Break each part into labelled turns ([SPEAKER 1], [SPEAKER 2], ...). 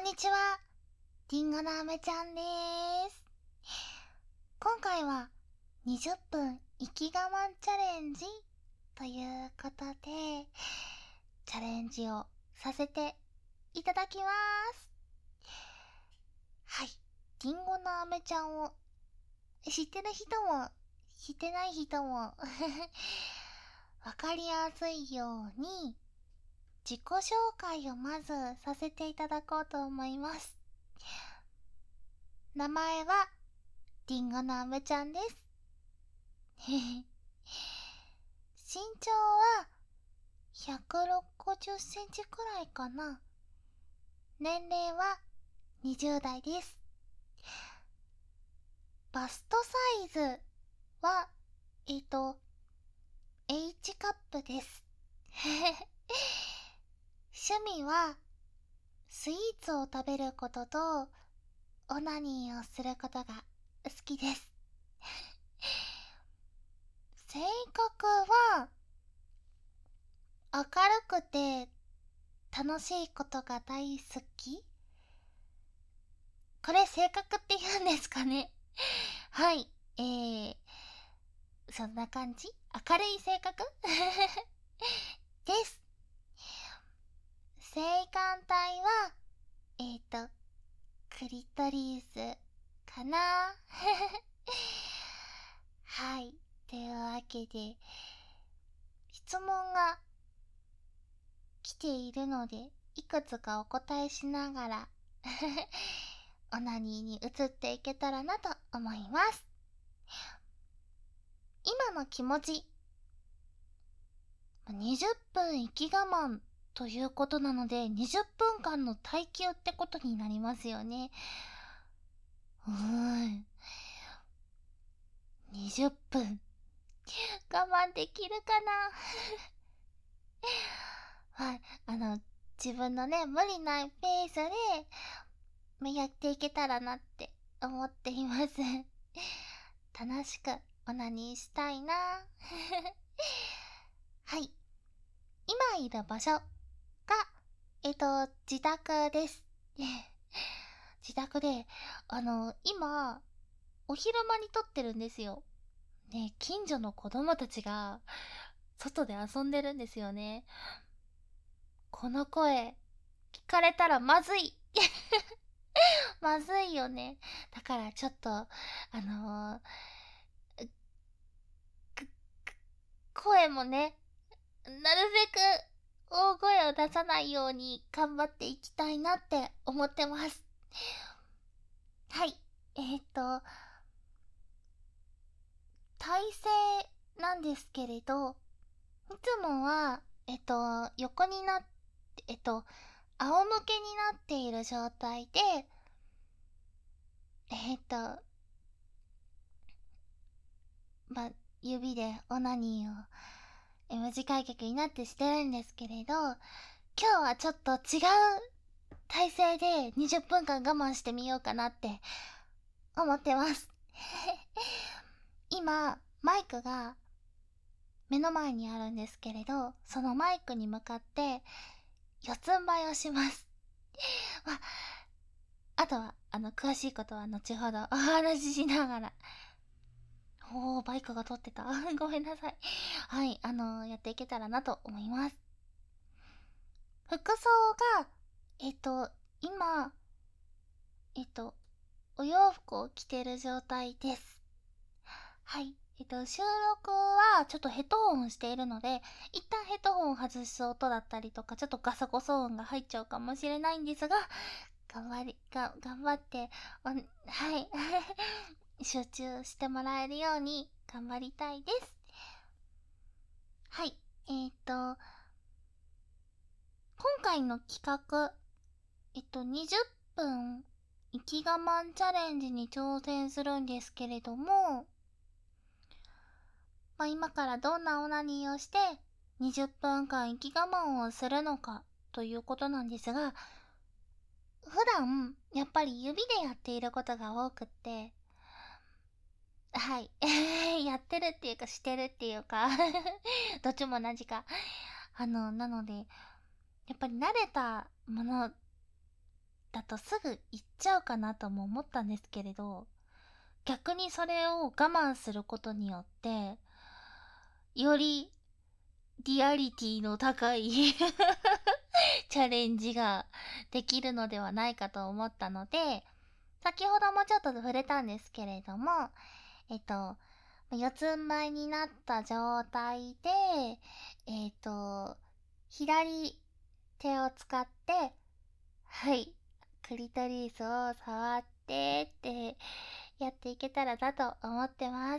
[SPEAKER 1] にちは、りんごのあめちゃんです。今回は20分息我慢チャレンジということで、チャレンジをさせていただきます。はい、りんごのあめちゃんを知ってる人も知ってない人もわかりやすいように自己紹介をまずさせていただこうと思います。名前はりんごのあめちゃんです。身長は160センチくらいかな。年齢は20代です。バストサイズはH カップです。趣味はスイーツを食べることとオナニーをすることが好きです。性格は明るくて楽しいことが大好き。これ性格って言うんですかね。はい、そんな感じ。明るい性格です。性感帯はクリトリスかな。はい、というわけで質問が来ているので、いくつかお答えしながらオナニーに移っていけたらなと思います。今の気持ち、20分息我慢ということなので、20分間の耐久ってことになりますよね。20分我慢できるかな。はい、自分のね、無理ないペースでやっていけたらなって思っています。楽しくオナニーしたいな。はい、今いる場所が自宅です。自宅で今お昼間に撮ってるんですよ。ね、近所の子供たちが外で遊んでるんですよね。この声聞かれたらまずい。まずいよね。だからちょっと声もね、なるべく大声を出さないように頑張っていきたいなって思ってます。はい、体勢なんですけれど、いつもは横になって仰向けになっている状態でま、指でオナニーを M 字開脚になってしてるんですけれど、今日はちょっと違う体勢で20分間我慢してみようかなって思ってます今マイクが目の前にあるんですけれど、そのマイクに向かって四つん這いをしますまあとは詳しいことは後ほどお話ししながら。バイクが通ってたごめんなさい。はい、やっていけたらなと思います。服装が今お洋服を着てる状態です。はい、収録はちょっとヘッドホンしているので、一旦ヘッドホンを外す音だったりとか、ちょっとガサゴソ音が入っちゃうかもしれないんですが、頑張ってはい集中してもらえるように頑張りたいです。はい、今回の企画20分息我慢チャレンジに挑戦するんですけれども、今からどんなオナニーをして20分間息我慢をするのかということなんですが、普段やっぱり指でやっていることが多くって、はい、やってるっていうかしてるっていうかどっちも同じか。なのでやっぱり慣れたものだとすぐ行っちゃうかなとも思ったんですけれど、逆にそれを我慢することによってよりリアリティの高いチャレンジができるのではないかと思ったので、先ほどもちょっと触れたんですけれども、四つん這いになった状態で、左手を使って、はい、クリトリスを触ってってやっていけたらなと思ってます。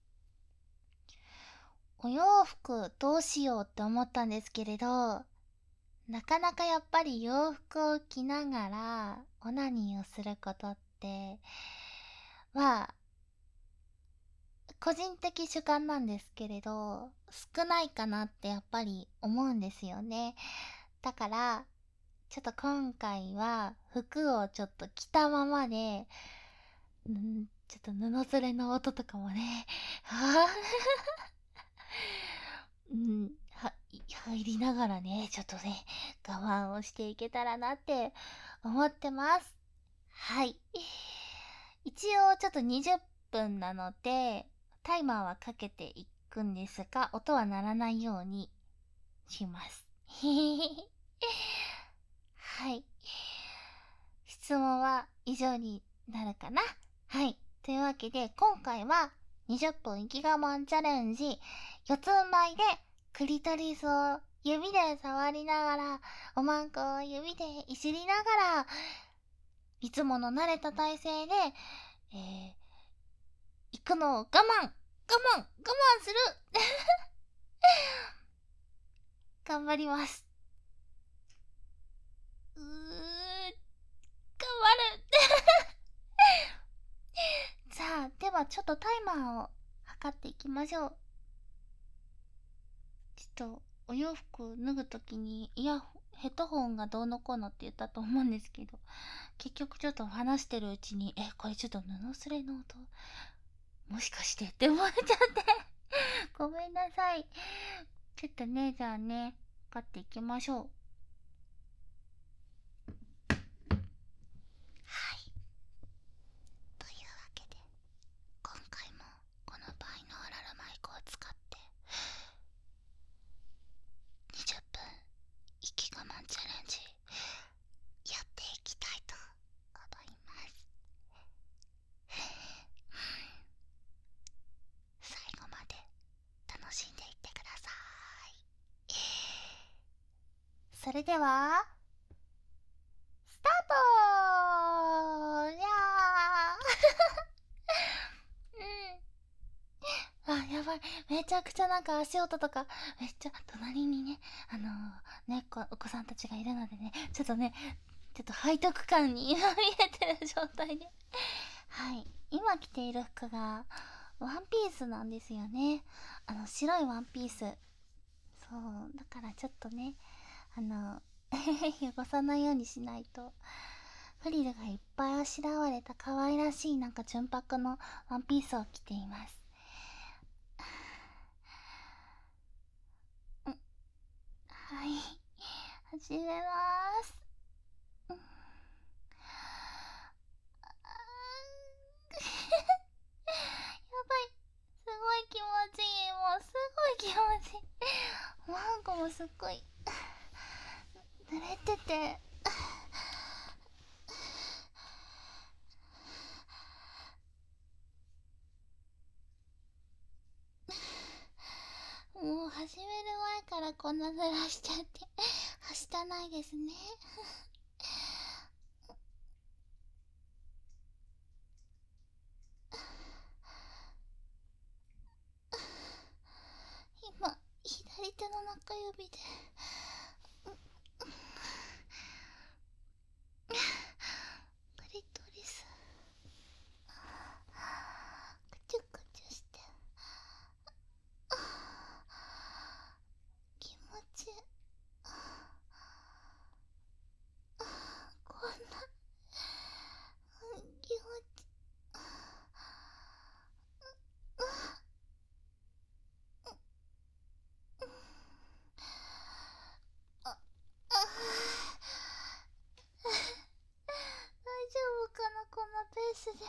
[SPEAKER 1] お洋服どうしようって思ったんですけれど、なかなかやっぱり洋服を着ながらオナニーをすることっては個人的主観なんですけれど少ないかなってやっぱり思うんですよね。だからちょっと今回は服をちょっと着たままでちょっと布ずれの音とかもね入りながらね、ちょっとね、我慢をしていけたらなって思ってます。はい。一応ちょっと20分なので、タイマーはかけていくんですが、音は鳴らないようにします。はい。質問は以上になるかな。はい。というわけで、今回は20分息我慢チャレンジ、四つん這いでクリトリスを指で触りながら、おまんこを指でいじりながら、いつもの慣れた体勢で、行くのを我慢する頑張ります。頑張るさあ、ではちょっとタイマーを測っていきましょう。ちょっとお洋服脱ぐときにヘッドホンがどうのこうのって言ったと思うんですけど、結局ちょっと話してるうちにこれちょっと布すれの音もしかしてって思っちゃってごめんなさい。ちょっとね、じゃあね、測っていきましょう。はい。というわけで、今回もこのバイノーラルマイクを使って20分息我慢チャレンジやっていきたいと思います。最後まで楽しんでいってください。それではスタート。やーやばい、めちゃくちゃなんか足音とかめっちゃ隣にねお子さんたちがいるのでね、ちょっと背徳感に見えてる状態ではい、今着ている服がワンピースなんですよね。白いワンピース。そうだからちょっとね汚さないようにしないと。フリルがいっぱいあしらわれた可愛らしいなんか純白のワンピースを着ています。はい、始めます。やばい、すごい気持ちいい。もうすごい気持ちいい。マンコもすっごい濡れててもう始める前からこんな濡らしちゃってはしたないですね今左手の中指でクリトリスクチュクチュして気持ちいい。こんな気持ちする。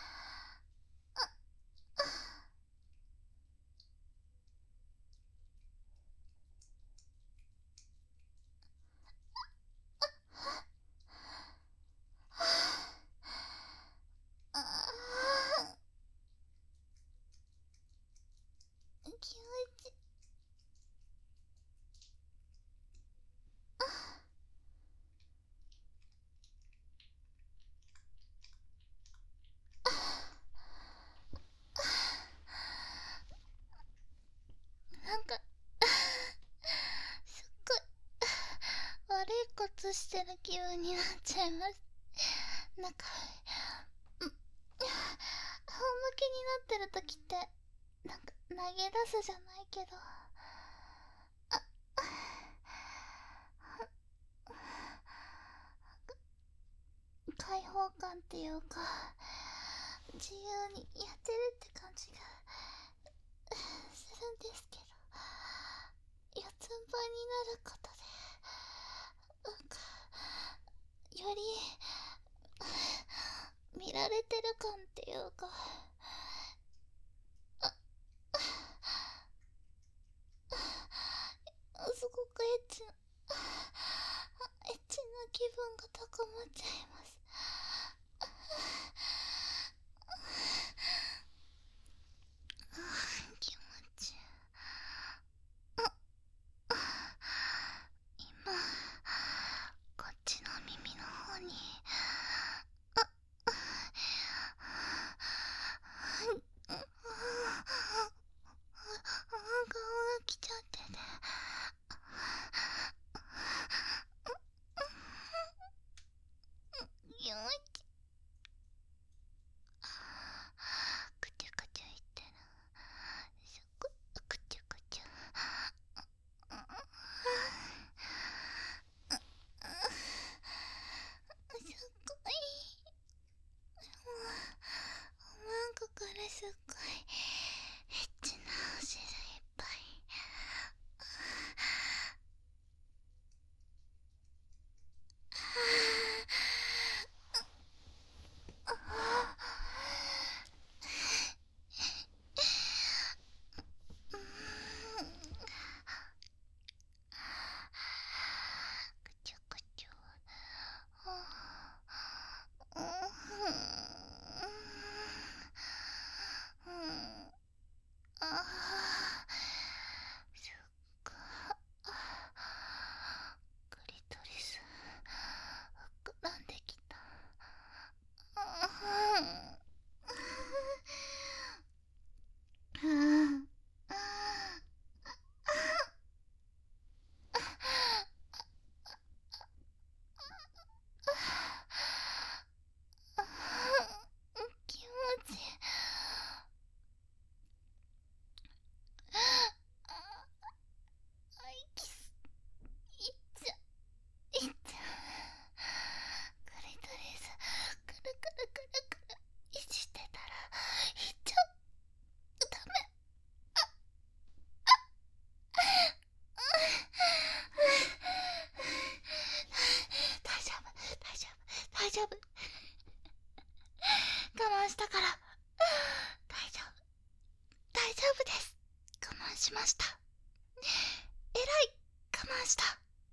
[SPEAKER 1] 気持ちなんかすっごい悪いことしてる気分になっちゃいます。なんか半向きになってる時ってなんか投げ出すじゃないけど、開放感っていうか自由にやってるって感じがするんですけど、四つん這いになることでなんかより見られてる感っていうか、すごくエッチな気分が高まっちゃいます。気持ちいい。今こっちの耳の方に顔が来ちゃってて、よいくちゃくちゃ言ってる。くちゃくちゃすっごいなんかからすっごいエッチなお汁いっぱい。くちゃくちゃすっごいクリトリス膨らんできた。気持ちいい。キスいっちゃいっちゃクリトリスくるくるくるくるいじってたらいっちゃう。ダメ。大丈夫大丈夫大丈夫我慢したから。大丈夫大丈夫です。我慢しました。えらい我慢した。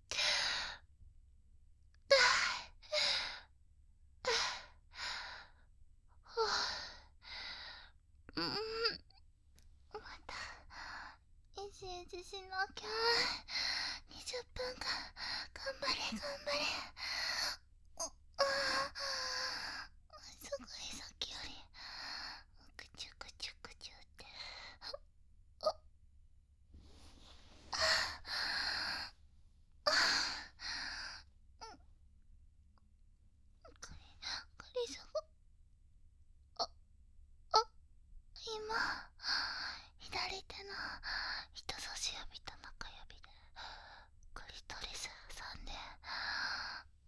[SPEAKER 1] またいじいじしなきゃ。20分間頑張れ頑張れ。すごいさっきよりくちゅくちゅくちゅってクリスが今左手の人差し指と中指でクリトリス挟んで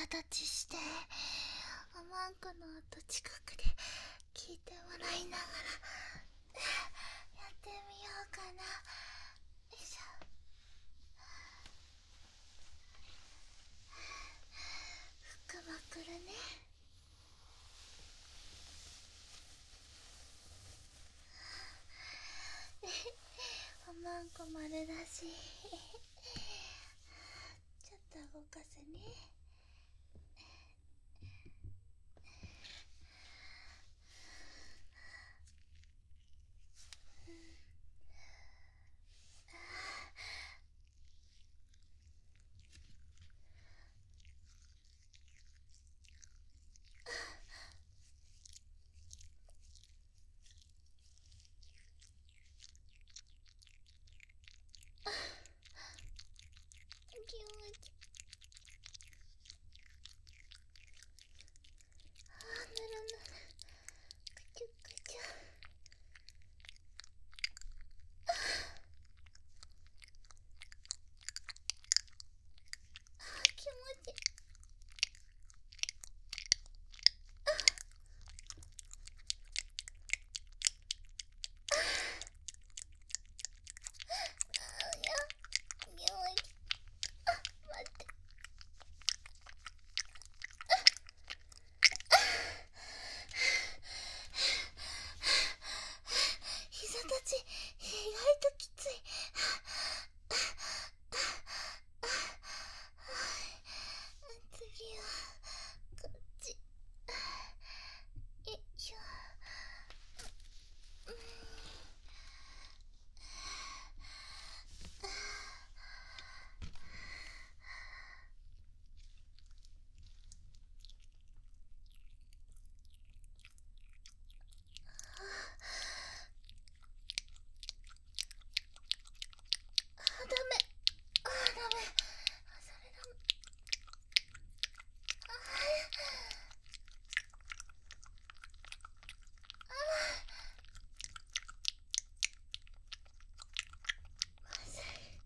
[SPEAKER 1] 立ちしておまんこの音近くで聞いてもらいながらやってみようかな。よいしょ。福まくるね。おまんこ丸だしちょっと動かすね。気持ちぬるぬるくちゅくちゅ気持ち待って。膝立ち意外ときつい。次はこっち。よいしょ。ダメ。ダメ。それダメ。まずい。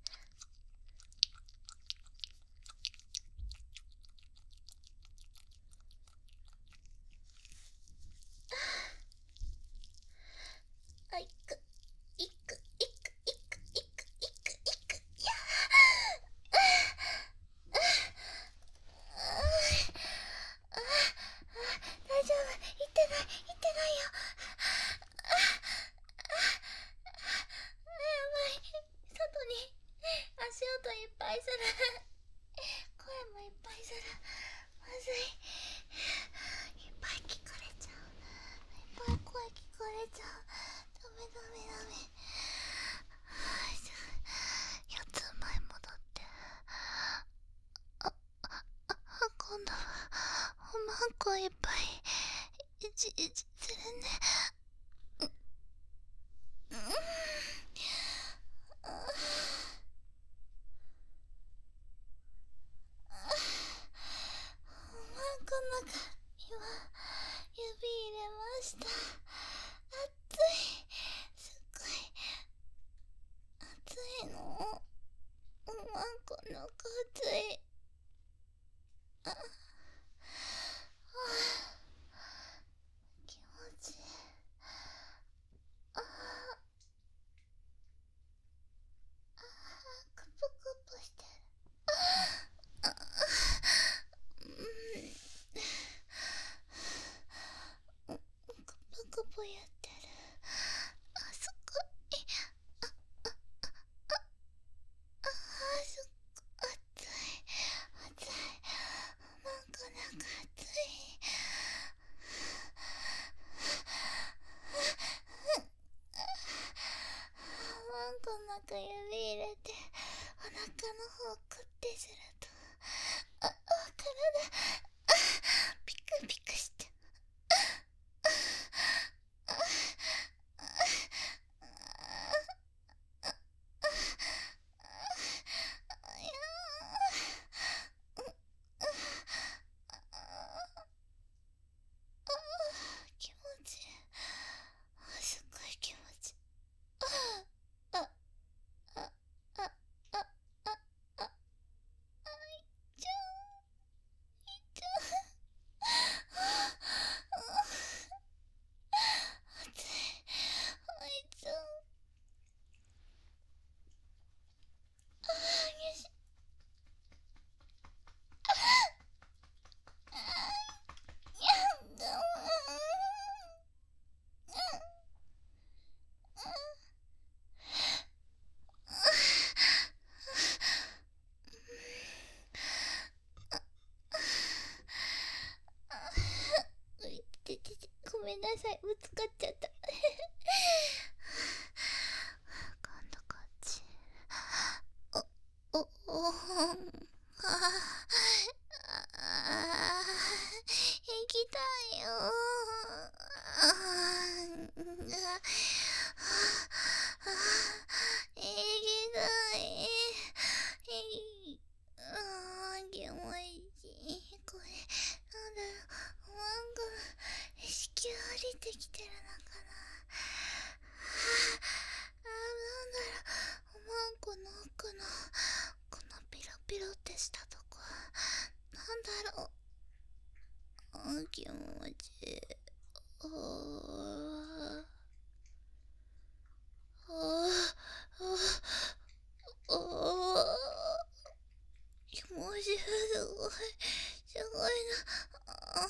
[SPEAKER 1] いく。いく。いく。いく。いく。いく。いく。いや大丈夫。行ってない。行ってないよ。やばい。外に足音いっぱいする。声もいっぱいする。まずい。いっぱい聞かれちゃう。いっぱい声聞かれちゃう。ダメダメダメ。四つ前戻って。今度はおまんこいっぱいいじいじするね。おまんこの中には指入れました。熱い。すっごい熱いの。おまんこの中熱い。気持ちいい。クプクプしてる。 めんなさい、ぶつかっちゃった。今度こっち。行きたいよ。行きたい。気持ちいい。これ、なんだろう、なんか、意識降りてきてるのかな。なんだろう、マンコの奥の、このピロピロってしたとこ、なんだろう。気持ちいい。気持ちいい。すごい、すごいな。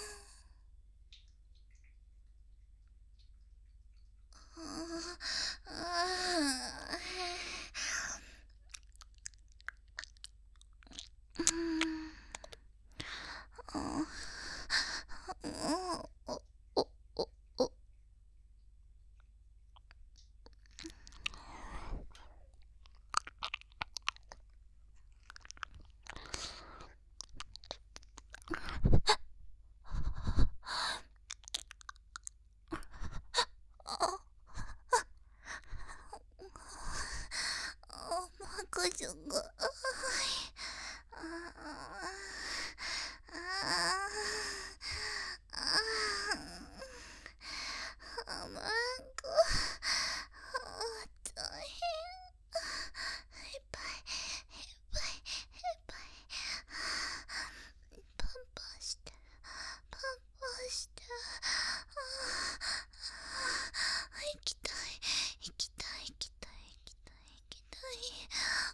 [SPEAKER 1] マコちゃんが、マンコ、大変。いっぱい、いっぱい、いっぱい。パンパンして、パンパンして。行きたい、行きたい、行きたい、行きたい、行きたい。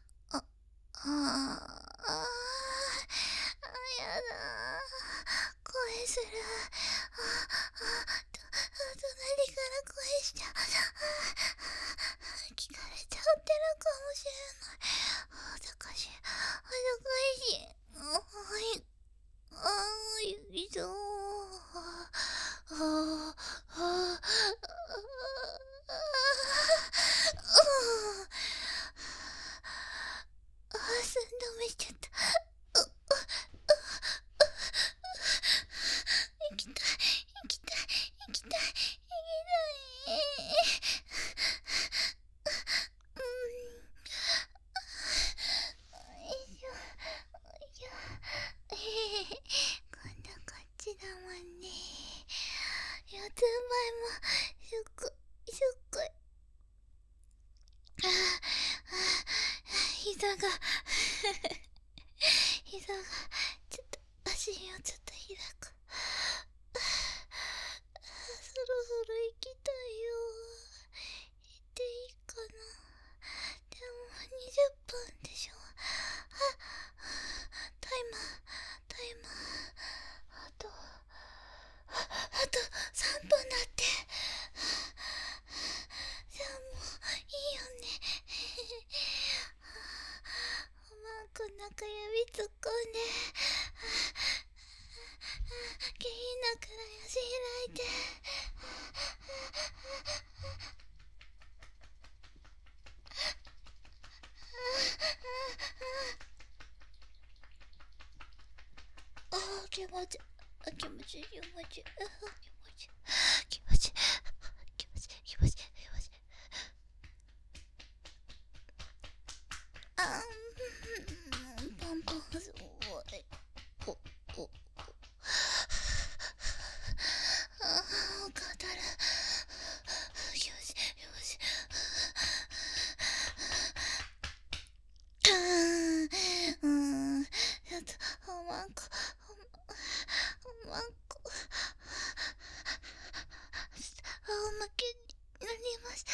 [SPEAKER 1] やだ。声する。隣から声しちゃう。聞かれちゃってるかもしれない。恥ずかしい。恥ずかしい。いそう。寸止めしちゃった。行きたい、行きたい、行きたい、行きたい。今度こっちだもんね。四つん這いもすっごい、すっごい。膝がちょっと、足をちょっと開く。そろそろ行きたいよ。行っていいかな。でも20分でしょ。タイマー。あと3分だって。じゃあもういいよね。マンコの中指突っ込んで、下品なくらい足開いて。気持ちいい。気持ちいい。パンパンすごい。おかたる。よし。ちょっと、マンコ。仰向けになりました。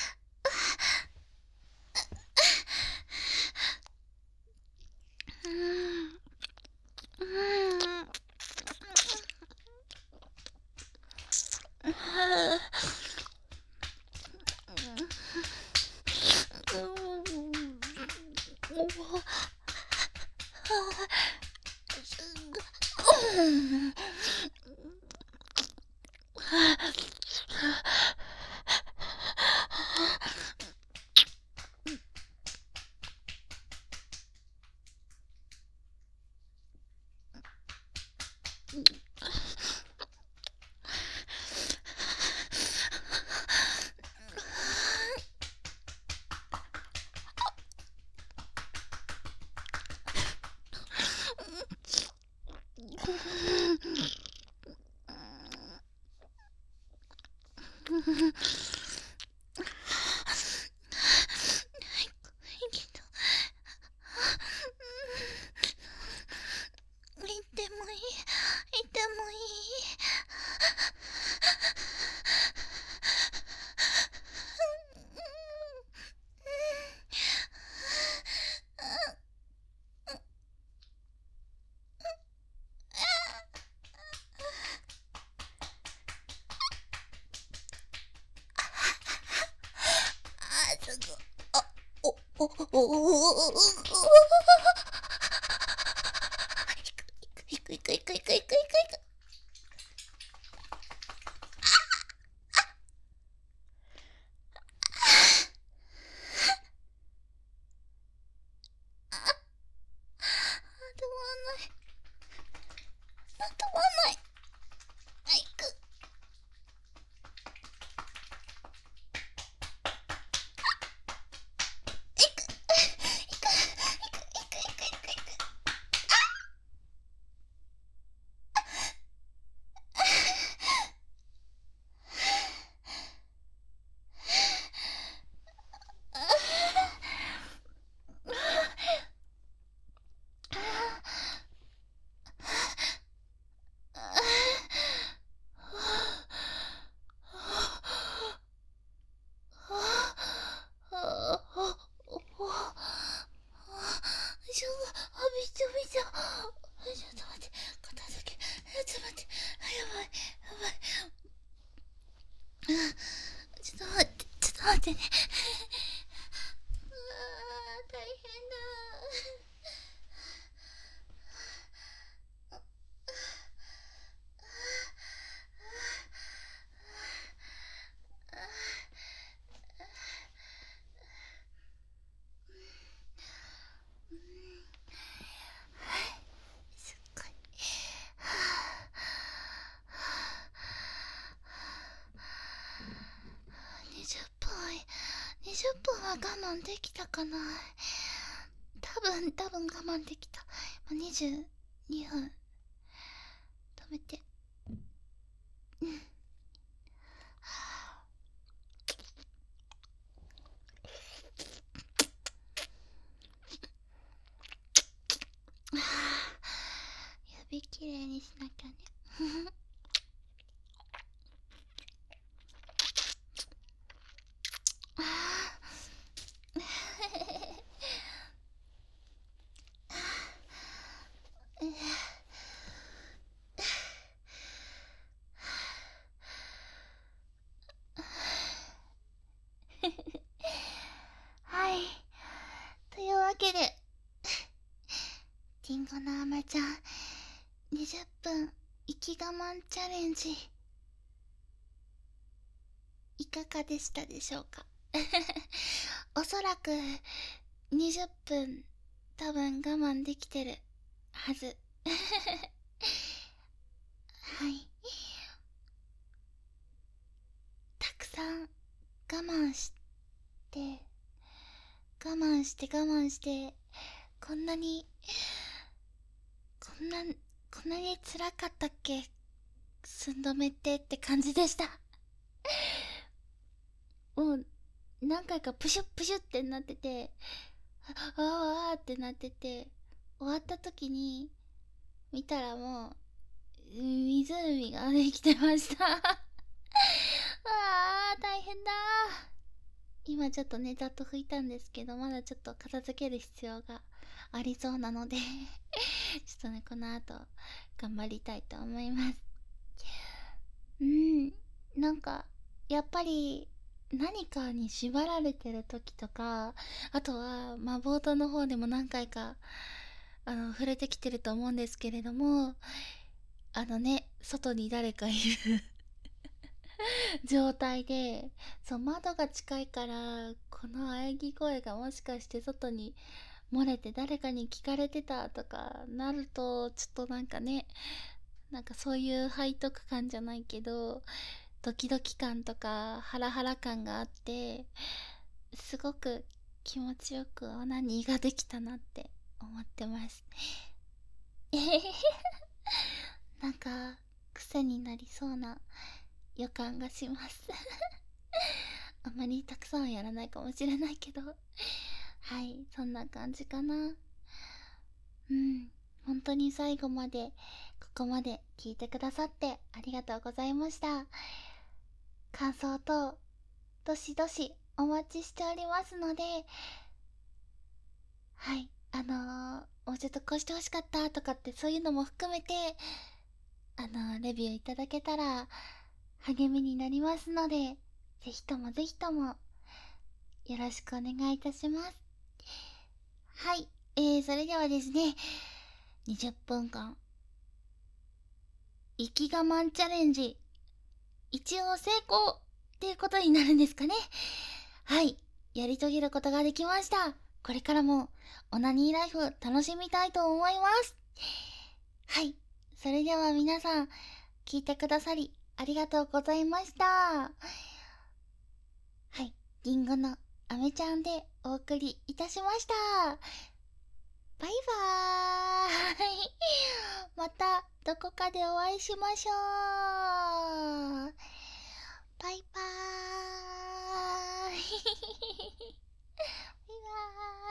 [SPEAKER 1] 20分は我慢できたかな。多分我慢できた。22分止めて。指きれいにしなきゃね。はい。というわけで、リンゴの甘ちゃん、20分息我慢チャレンジ、いかがでしたでしょうか。おそらく、20分、多分我慢できてるはず。はい。たくさん我慢して、こんなに辛かったっけ、寸止めって感じでした。もう何回かプシュップシュッってなってて、あーってなってて、終わった時に見たらもう湖ができてました。あー大変だ。今ちょっとねざっと拭いたんですけど、まだちょっと片付ける必要がありそうなのでちょっとねこの後頑張りたいと思います。なんかやっぱり何かに縛られてる時とか、あとは冒頭の方でも何回か触れてきてると思うんですけれども、外に誰かいる状態で、そう、窓が近いから、この喘ぎ声がもしかして外に漏れて誰かに聞かれてたとかなると、ちょっとなんかね、なんかそういう背徳感じゃないけど、ドキドキ感とかハラハラ感があって、すごく気持ちよくオナニーができたなって思ってます。えへへへ。なんか癖になりそうな予感がします。あんまりたくさんはやらないかもしれないけど、はい、そんな感じかな。うん、本当に最後までここまで聞いてくださってありがとうございました。感想とどしどしお待ちしておりますので、はい、もうちょっとこうしてほしかったとかってそういうのも含めて、レビューいただけたら励みになりますので、ぜひともぜひともよろしくお願いいたします。はい、それではですね、20分間、生き我慢チャレンジ、一応成功っていうことになるんですかね。はい、やり遂げることができました。これからもオナニーライフ楽しみたいと思います。はい、それでは皆さん、聞いてくださりありがとうございました。はい、リンゴのアメちゃんでお送りいたしました。バイバーイ。またどこかでお会いしましょう。バイバーイ。バイバーイ。